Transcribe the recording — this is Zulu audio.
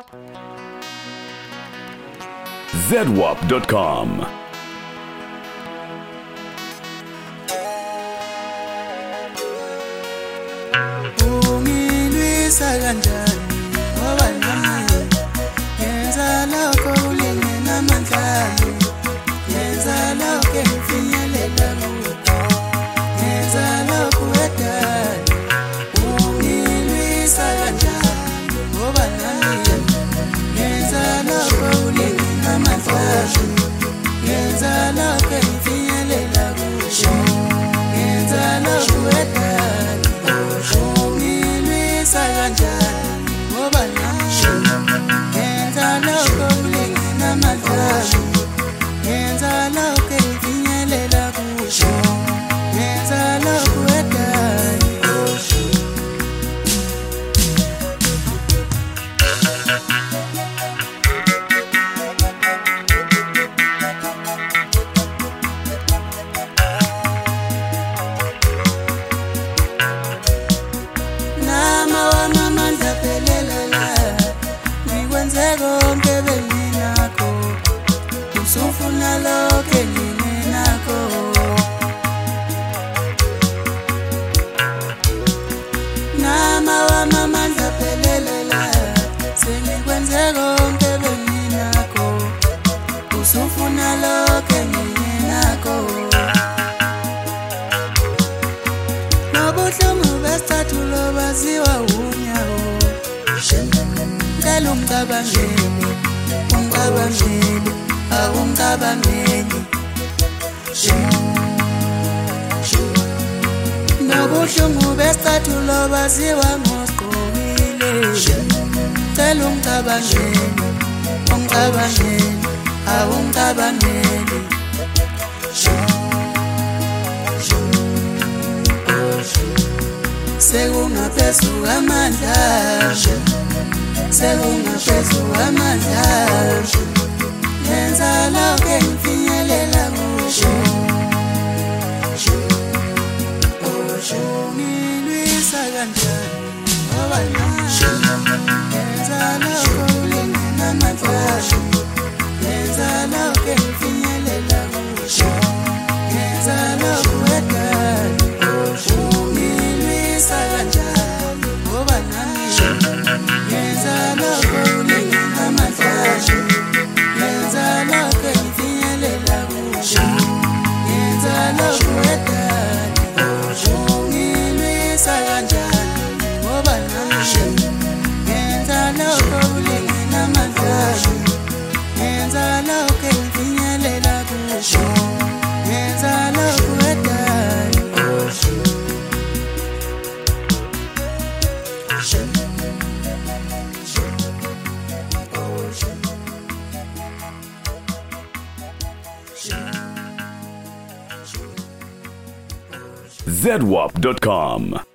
ZWAP.com. Ungilwisa kanjani ngoba nami yenza lokho ulingena amandlami, yenza lokho ngifinyelela kukho, yenza lokho wedani. Ungilwisa kanjani ngoba nami yenza lokho ulingena amandlami, yenza lokho ngifinyelela kukho, yenza lokho wedani. Kanjani ngoba nami yenza lokho ulingena amandlami, yenza lokho ngifinyelela kukho, yenza lokho wedani. Konke benginakho usufuna lokho engingenakho, nama wami amandla aphelele, sengikwenze konke benginakho usufuna lokho engingenakho. Nobuhlungu besicathulo baziwa unyawo, ngicela ungicabangele, ungicabangele, awungicabangeli. Nobuhlungu besicathulo baziwa ngosigqokile, ngicela ungicabangele, ungicabangele, awungicabangeli. Sekungaphezulu amandla, sekungaphezulu amandla, yenza lokho engifinyelela kukho. Ungilwisa kanjani ngoba nami yenza lokho ulingena amandlami, yenza lokho engifinyelela kukho, yenza lokho wedani. Ungilwisa kanjani ngoba nami yenza lokho ulingena amandlami, yenza lokho ngifinyelela kukho, yenza lokho wedani. Ungilwisa kanjani ngoba nami yenza lokho ulingena amandlami, yenza lokho ngifinyelela kukho, yenza lokho wedani. ZWAP.com.